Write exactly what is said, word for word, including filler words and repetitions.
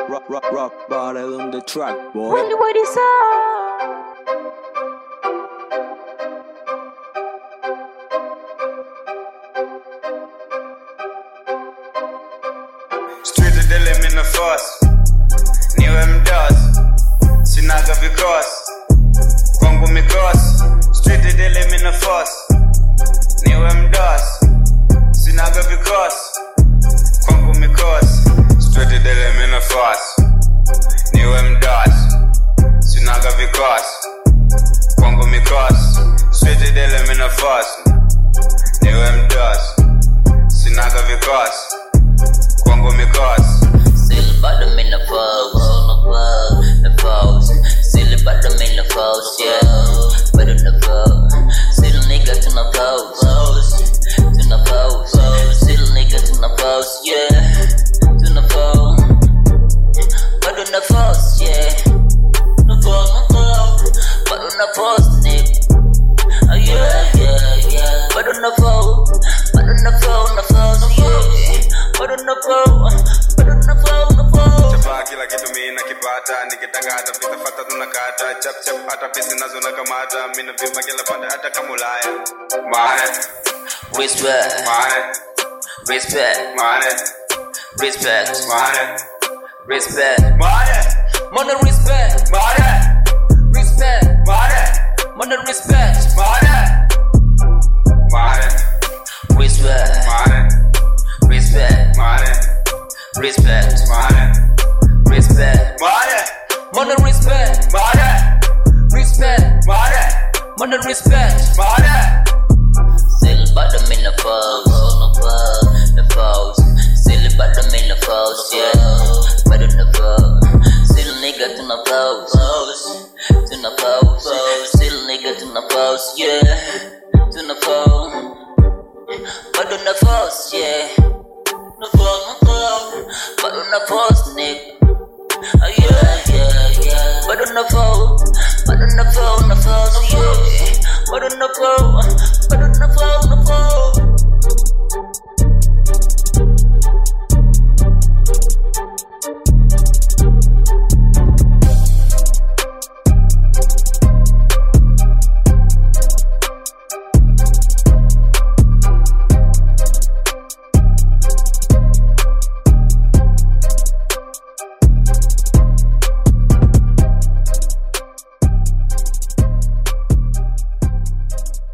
rock, rock, rock bottle on the track, boy. When what is up? Street to Delhi in the force. New M does. Sinaga because. Kongo me cross. Street to Delhi in the force. New M does. Sinaga because. Kongo me cross. Street to Delhi in the force. New M does. Sinaga because. Kongo me cross. Street to Delhi in the force. New M does. Sinaga because. Kongo me cross. Still bottom in the foes, the foes. Still bottom in the foes, yeah. But in the foes, still nigga to the foes, to the foes. Still nigga to the foes, yeah. To the foes, but in the foes, yeah. The foes, but in the foes, nigga. Oh yeah, yeah, yeah. But in the foes, but in the foes, the foes, yeah. But in the foes, but in the foes, the foes. Chapa kila kitu mimi nakipata, nikitangata pita fata tunakata, chap chap hata pesa nazo nakamata, mimi na vimba kila pande hata kama Ulaya. Mane, Respect, mane, respect, mane, respect, mane, respect. mane, Money respect, mane, respect, mane, money respect, mane, mane, respect, mane, respect, mane, respect, mane, respect. mane, Money respect, mane, respect, mane, money respect. mane. Still bottom in the foes, the foes. Still bottom in the foes, yeah. But in the foes, still nigga to the foes, to the foes. Still nigga to the foes, yeah. To the foes, but in the foes, yeah. The foes, but in the foes, nigga. Oh yeah, yeah, yeah. But in the foes, but in the foes, the foes, yeah. But in the foes, but in the foes, the foes.